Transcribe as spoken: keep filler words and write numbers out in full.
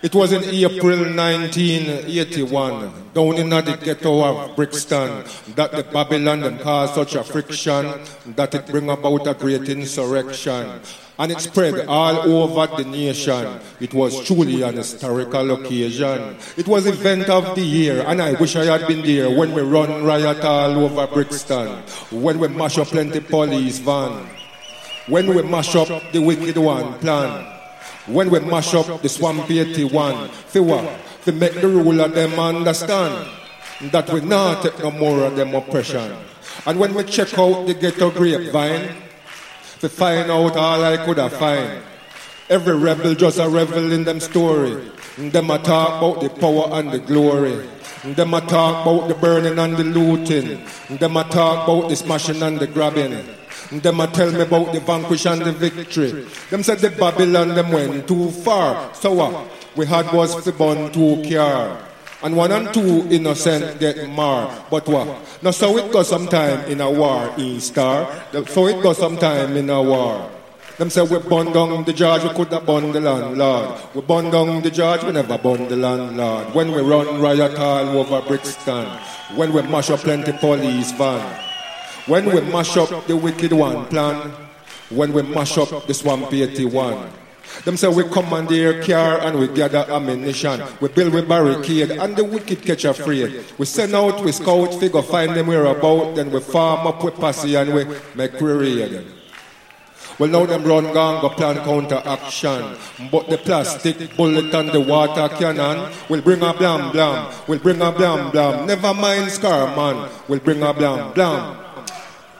It was in April nineteen eighty-one, down in the ghetto of Brixton, that the Babylon them caused such a friction that it bring about a great insurrection. And it spread all over the nation. It was truly an historical occasion. It was event of the year, and I wish I had been there when we run riot all over Brixton, when we mash up plenty police van, when we mash up the wicked one plan, when we mash up the swamp eighty-one, for what? To make the ruler them understand that we not take no more of them oppression. And when we check out the ghetto grapevine, to find out all I could have find. Every rebel just a revel in them story. Them a talk about the power and the glory. Them a talk about the burning and the looting. Them a talk about the smashing and the grabbing. Them a tell me about the vanquish and the victory. Them said the Babylon them went too far. So what? We had was to burn two car. And one and two innocent get marred. But what? Now so it goes sometime in a war, E-Star. So it goes sometime in a war. Them say we burn down the judge, we could have burned the landlord. We burn down the judge, we never burn the landlord. When we run riot all over Brixton. When we mash up plenty police van. When we mash up the wicked one plan. When we mash up the swamp eighty-one. Them say we commandeer car and we gather ammunition. We build with barricade and the wicked catch afraid. We send out, we scout, figure find them whereabout. Then we farm up with posse and we make we raid. Well now them run gang go plan counter action. But the plastic bullet and the water cannon will bring a blam blam. Will bring a blam blam. Never mind scar man. Will bring a blam blam.